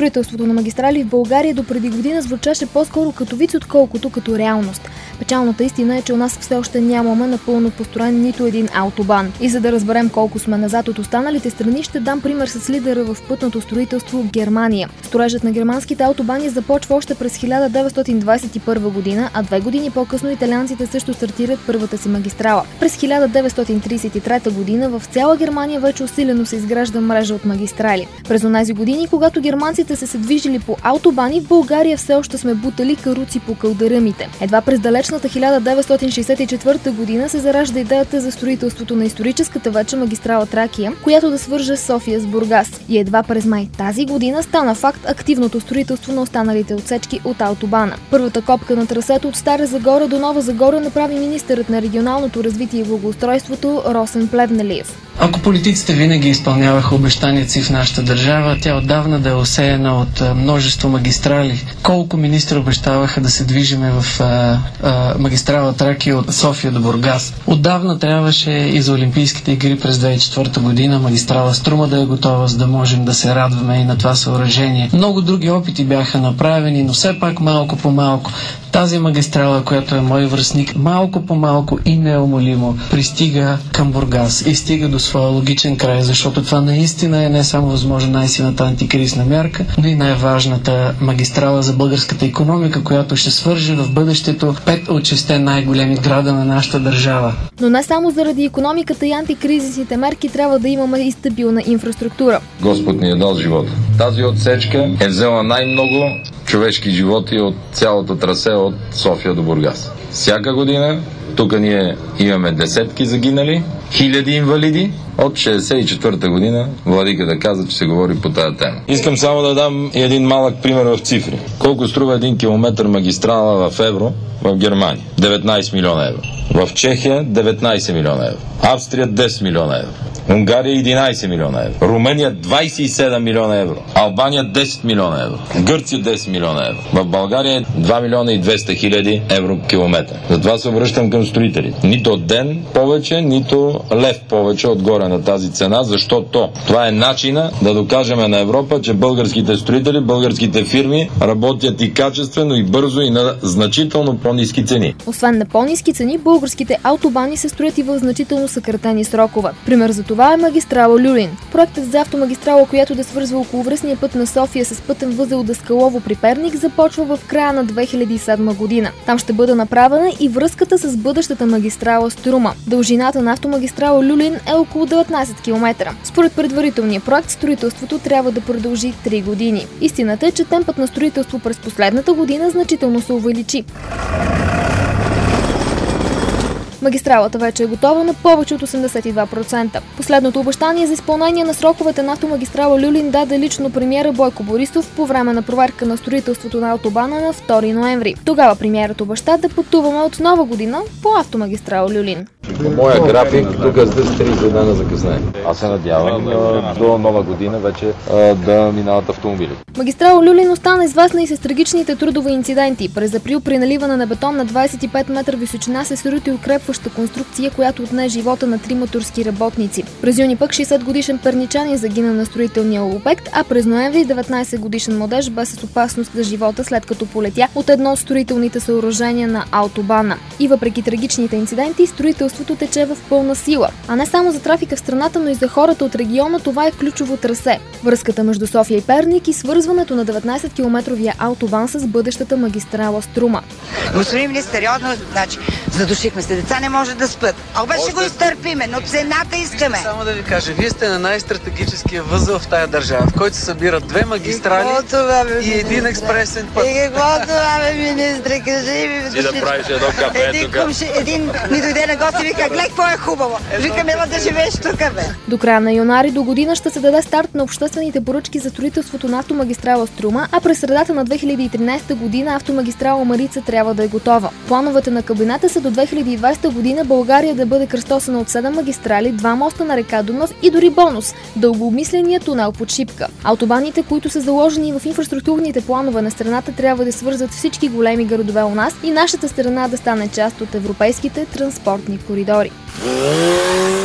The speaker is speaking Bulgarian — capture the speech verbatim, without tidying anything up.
Строителството на магистрали в България до преди година звучеше по-скоро като виц, отколкото като реалност. Печалната истина е, че у нас все още нямаме напълно построен нито един автобан. И за да разберем колко сме назад от останалите страни, ще дам пример с лидера в пътното строителство Германия. Строежът на германските автобани започва още през хиляда деветстотин двадесет и първа година, а две години по-късно италианците също стартират първата си магистрала. През хиляда деветстотин тридесет и трета година в цяла Германия вече усилено се изгражда мрежа от магистрали. През онези години, когато германците са се движили по автобани, в България все още сме бутали каруци по калдъръмите. Едва през далечната хиляда деветстотин шейсет и четвърта година се заражда идеята за строителството на историческата вече магистрала Тракия, която да свърже София с Бургас. И едва през май тази година стана факт активното строителство на останалите отсечки от автобана. Първата копка на трасето от Стара Загора до Нова Загора направи министърът на регионалното развитие и благоустройството Росен Плевнелиев. Ако политиците винаги изпълняваха обещанията си в нашата държава, тя отдавна да е осеяна от а, множество магистрали. Колко министри обещаваха да се движиме в а, а, магистрала Тракия от София до Бургас. Отдавна трябваше и за Олимпийските игри през две хиляди и четвърта година магистрала Струма да е готова, за да можем да се радваме и на това съоръжение. Много други опити бяха направени, но все пак малко по малко. Тази магистрала, която е мой връстник, малко по малко и неумолимо пристига към Бургас и стига до своя логичен край, защото това наистина е не само възможно най-силната антикризисна мярка, но и най-важната магистрала за българската икономика, която ще свърже в бъдещето пет от шесте най-големи града на нашата държава. Но не само заради икономиката и антикризисните мерки трябва да имаме и стабилна инфраструктура. Господ ни е дал живота. Тази отсечка е взела най-много човешки животи от цялото трасе от София до Бургас. Всяка година тук ние имаме десетки загинали, хиляди инвалиди. От шейсет и четвърта година владиката каза, че се говори по тази тема. Искам само да дам един малък пример в цифри. Колко струва един километър магистрала в евро в Германия? деветнадесет милиона евро. В Чехия деветнадесет милиона евро. Австрия десет милиона евро. Унгария единадесет милиона евро. Румъния двадесет и седем милиона евро. Албания десет милиона евро. Гърция десет милиона евро. В България два милиона и двеста хиляди евро километър. Затова се обръщам към строителите. Нито ден повече, нито лев повече отгоре на тази цена, защото това е начина да докажем на Европа, че българските строители, българските фирми работят и качествено, и бързо, и на значително по-ниски цени. Освен на по-ниски цени, българските автобани се строят и в значително съкратени срокове. Пример за това е магистрала Люлин. Проектът за автомагистрала, която да свързва околовръстния път на София с пътен възел Даскалово при Перник, започва в края на две хиляди и седма година. Там ще бъде направена и връзката с бъдещата магистрала Струма. Дължината на автомагистрала Люлин е около деветнадесет километра. Според предварителния проект, строителството трябва да продължи три години. Истината е, че темпът на строителство през последната година значително се увеличи. Магистралата вече е готова на повече от осемдесет и два процента. Последното обещание за изпълнение на сроковете на автомагистрала Люлин даде лично премиера Бойко Борисов по време на проверка на строителството на автобана на втори ноември. Тогава премиерът обеща да пътуваме от нова година по автомагистрала Люлин. По моя график тук с тридесет дена закъснение. Аз се надявам а, до нова година вече а, да минават автомобили. Магистрала Люлин остана известна и с трагичните трудови инциденти. През април при наливане на бетон на двадесет и пет метра височина се срути укрепваща конструкция, която отне живота на трима турски работници. През юни пък шейсет годишен перничанин загина на строителния обект, а през ноември деветнадесет годишен младеж бе с опасност за живота, след като полетя от едно от строителните съоръжения на автобана. И въпреки трагичните инциденти, строителството тече в пълна сила. А не само за трафика в страната, но и за хората от региона това е ключово трасе. Връзката между София и Перник и свързването на деветнадесет километровия автобан с бъдещата магистрала Струма. Господин министър, сериозно, значи, задушихме се, деца не може да спят. А обаче Още... го изтърпиме, но цената искаме. Само да ви кажа, вие сте на най-стратегическия възел в тая държава, в който се събират две магистрали и, това, бе, и един експресен път. И какво това, бе, министре, кажи ми. Ти да правиш едно кафе един, кумши, един ми дойде на гости и вика, гледай какво е хубаво. Викам, ела да живееш тук, бе. До края на януари до година ще се даде старт на обществените поръчки за строителството на автомагистрала Струма, а през средата на две хиляди и тринадесета година автомагистрала Марица трябва да е готова. Плановете на кабинета са до две хиляди и двадесета година България да бъде кръстосана от седем магистрали, два моста на река Дунав и дори бонус – дългообмисления тунел под Шипка. Автобаните, които са заложени в инфраструктурните планове на страната, трябва да свързват всички големи градове у нас и нашата страна да стане част от европейските транспортни коридори.